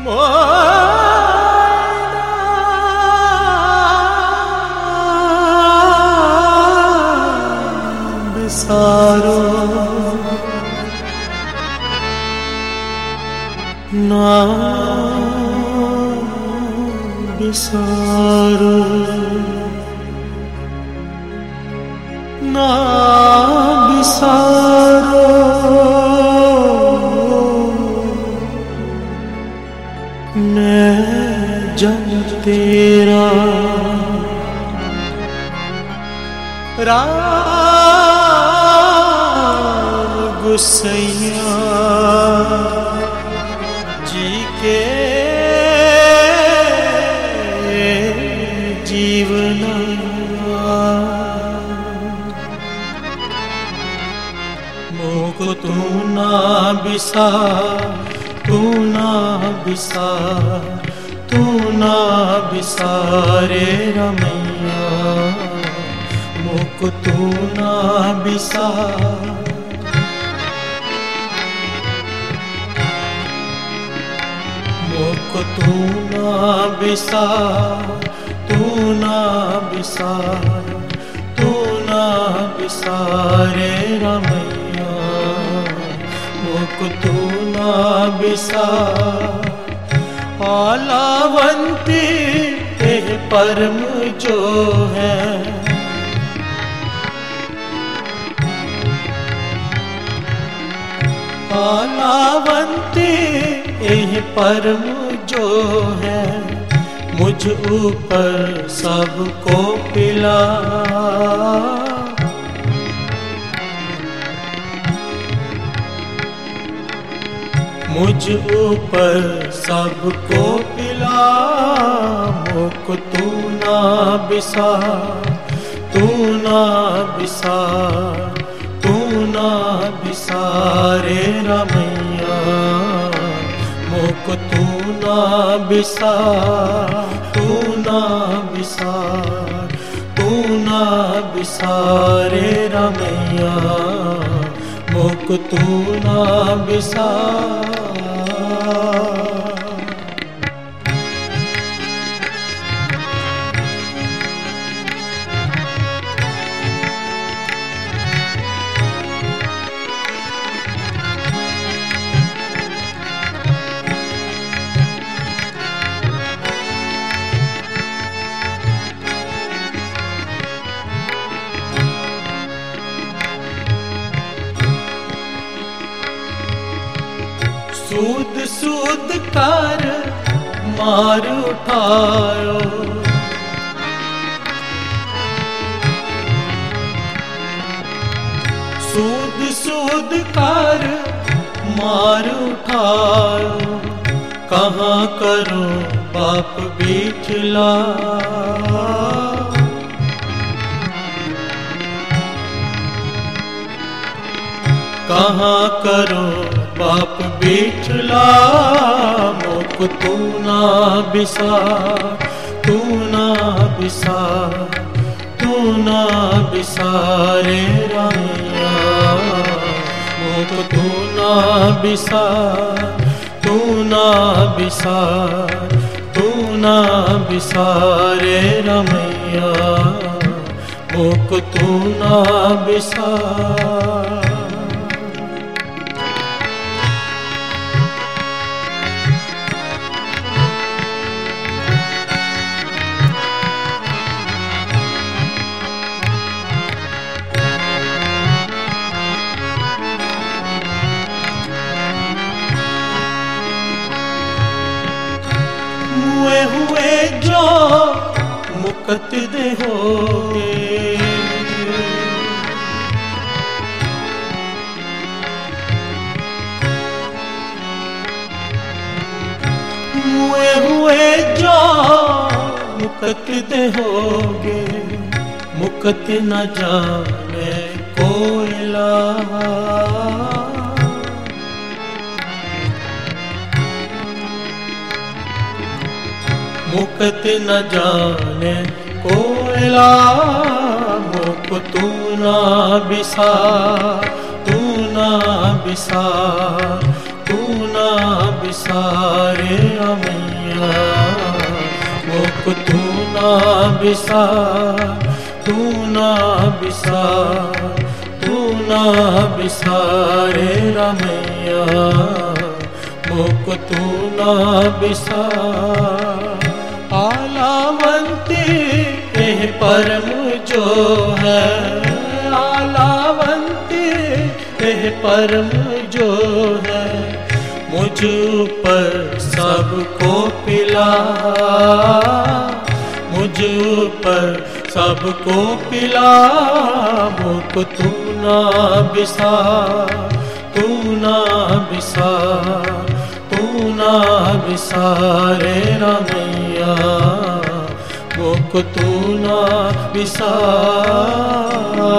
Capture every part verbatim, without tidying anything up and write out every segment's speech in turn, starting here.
बिसारो ना बिसारो ना बिसारो मैं जब तेरा राम गुसैया जी के जीवना मोको तू ना बिसा तू ना बिसा तू ना बिसारे रमैया मोको तू ना बिसा मोको तू ना बिसा तू ना बिसा तू ना बिसारे रमैया मोको तू ना बिसा आलावंती तेह परम जो है आलावंती यह परम जो है मुझ ऊपर सबको पिला मुझ ऊपर सबको पिला मोको तू ना बिसा तू ना बिसा तू ना बिसारे रमैया मोको तू ना बिसा तू ना बिसा तू ना बिसारे रमैया मोको तू ना बिसा सूद सूद कर मार उठायो सूद सूद कर मार उठायो कहाँ करो बाप बिठला कहाँ करो बाप बिठला मोको तू ना बिसा तू ना बिसा तू ना बिसारे रमैया मोको तू ना बिसा तू ना बिसा तू ना बिसारे रमैया मोको तू ना बिसा हुए हुए जो मुकत दे होगे हुए हुए जो मुकत दे होगे मुकत न जाने कोयला मुकत न जाने कोयला मोको तू ना बिसा तू ना बिसा तू ना बिसारे मैया, मोको तू ना बिसार, तू ना बिसार, तू ना बिसारे मैया, मोको तू ना बिसार। आलावंती यह परम जो है, आलावंती यह परम जो है, मुझ पर सबको पिला, मुझ पर सबको पिला, मोको तू ना बिसार, तू ना बिसार, तू ना बिसारे मैया, मोको तू ना बिसार।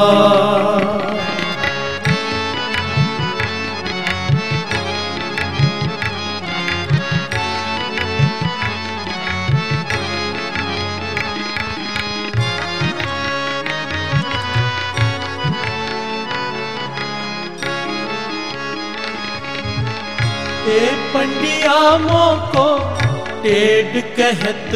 ए पंडिया मोको टेढ़ कहत,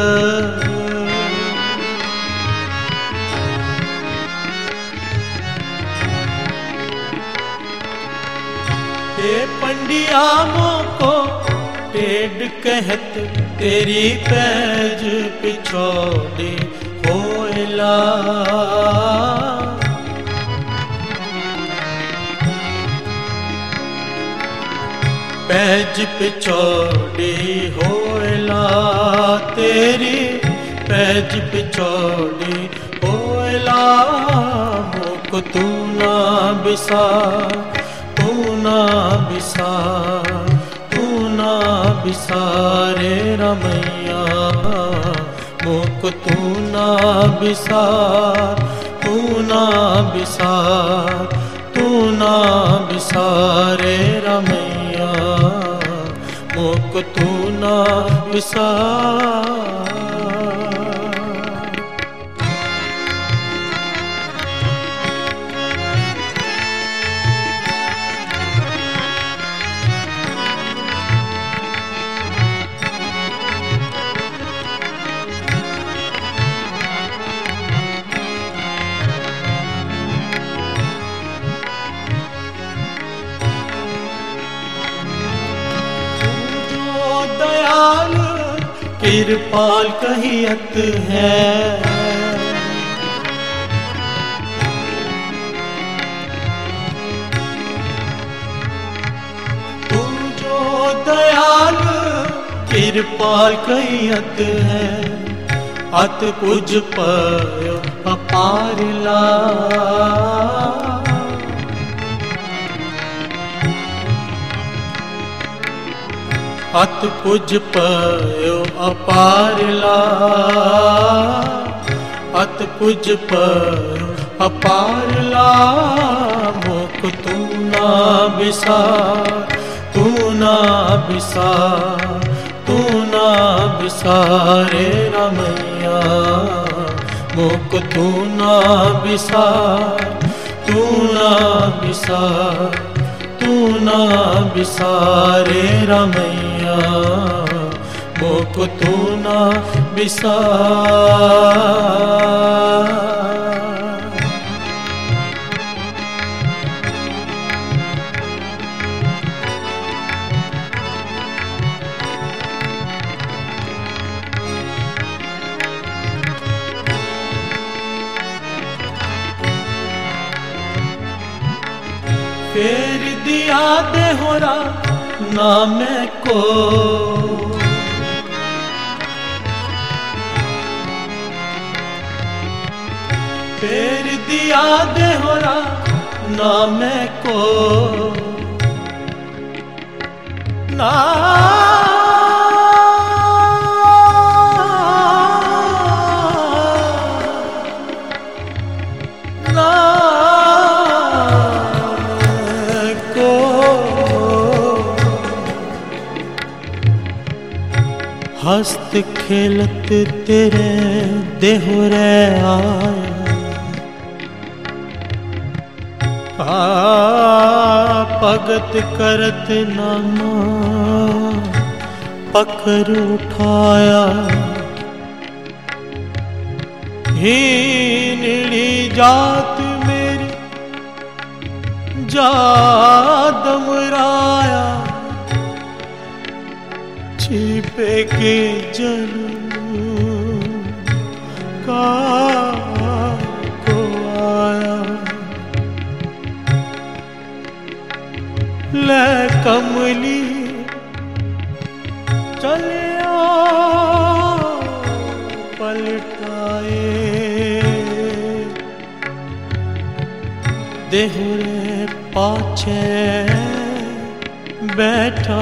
ए पंडिया मोको टेढ़ कहत, तेरी पैज पिछोड़ी होइला, पैज पिछोड़ी होइला, तेरी पैज पिछोड़ी होइला, मोको तू ना बिसार, तू ना बिसार, तू ना बिसारे मैया, मोको तू ना बिसार, तू ना बिसार, तू ना बिसारे मैया, मोको तू ना बिसार। कृपाल कहियत है, तू जो दयाल कृपाल कहियत है, अत पुज पयो अपारला, अत पुज पयो अपारला, अत पुज पयो अपारला, मोको तू ना बिसार, तू ना बिसार, तू ना बिसारे मैया, मोको तू ना बिसार, तू ना बिसार, तू ना बिसारे मैया, मोको तू ना बिसार। फेर दिया देहोरा नाम को, फेर दिया देहोरा नाम को, ना हस्त खेलत तेरे देहुरे आया, भगत करत नामा पकड़ उठाया। हीनड़ी जात मेरी जादम राया, छिपे के जलू का को आया। ले कमली चले पलटाए, देहुरे पाछे बैठा।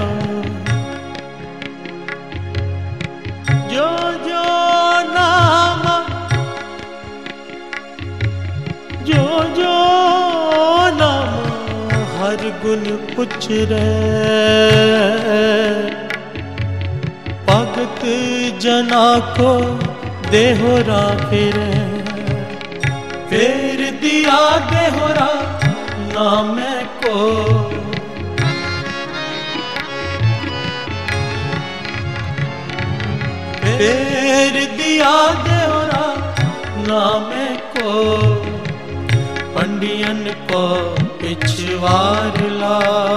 जो जो नाम जो जो नाम हर गुण पुछ रे, भगत जना को देहोरा फिरे। फेर दिया देहोरा नाम को, फेर दिया देहोरा नाम को। पंडियन को पिछवार ला,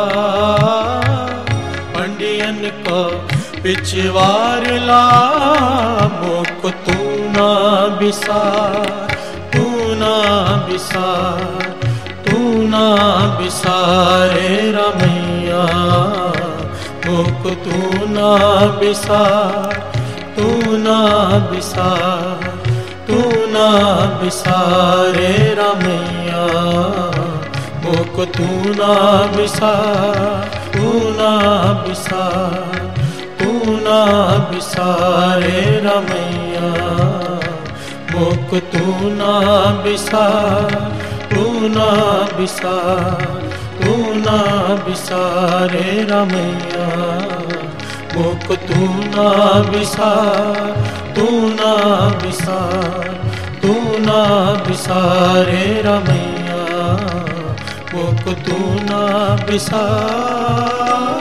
पंडियन को पिछवार ला। मोक तू ना बिसार, तू ना बिसार, तू ना बिसारे रमैया। मोक तू ना बिसार, तू ना बिसार, तू ना बिसारे रमैया। मोक तू ना बिसार, तू ना बिसार, तू ना बिसारे रमैया। मोक तू ना बिसार, तू ना बिसार, तू ना बिसारे रमैया। मोक तू ना बिसार, तू ना बिसार, तू ना बिसारे रमैया। मोक तू ना बिसार।